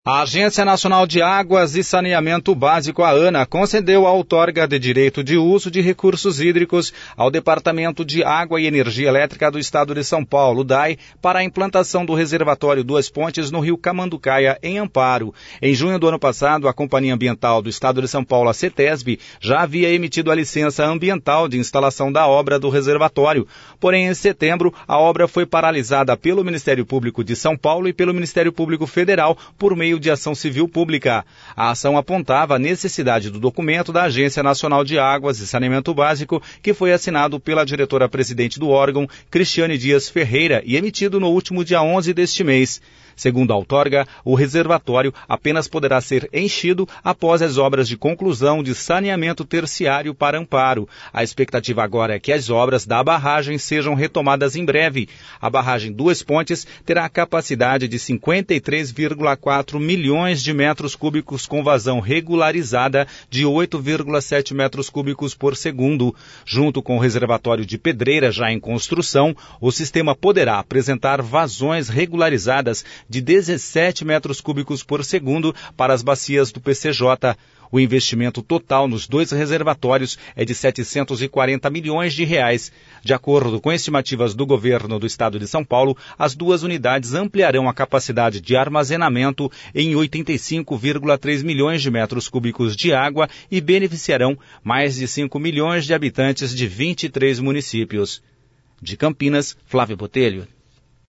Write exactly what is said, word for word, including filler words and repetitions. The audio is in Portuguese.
A Agência Nacional de Águas e Saneamento Básico, a ANA, concedeu a outorga de direito de uso de recursos hídricos ao Departamento de Água e Energia Elétrica do Estado de São Paulo, D A E, para a implantação do reservatório Duas Pontes no rio Camanducaia, em Amparo. Em junho do ano passado, a Companhia Ambiental do Estado de São Paulo, a CETESB, já havia emitido a licença ambiental de instalação da obra do reservatório. Porém, em setembro, a obra foi paralisada pelo Ministério Público de São Paulo e pelo Ministério Público Federal por meio de ação civil pública. A ação apontava a necessidade do documento da Agência Nacional de Águas e Saneamento Básico, que foi assinado pela diretora-presidente do órgão, Cristiane Dias Ferreira, e emitido no último dia onze deste mês. Segundo a outorga, o reservatório apenas poderá ser enchido após as obras de conclusão de saneamento terciário para Amparo. A expectativa agora é que as obras da barragem sejam retomadas em breve. A barragem Duas Pontes terá a capacidade de cinquenta e três vírgula quatro milhões de metros cúbicos com vazão regularizada de oito vírgula sete metros cúbicos por segundo. Junto com o reservatório de Pedreira já em construção, o sistema poderá apresentar vazões regularizadas de dezessete metros cúbicos por segundo para as bacias do P C J. O investimento total nos dois reservatórios é de setecentos e quarenta milhões de reais. De acordo com estimativas do governo do estado de São Paulo, as duas unidades ampliarão a capacidade de armazenamento em oitenta e cinco vírgula três milhões de metros cúbicos de água e beneficiarão mais de cinco milhões de habitantes de vinte e três municípios. De Campinas, Flávio Botelho.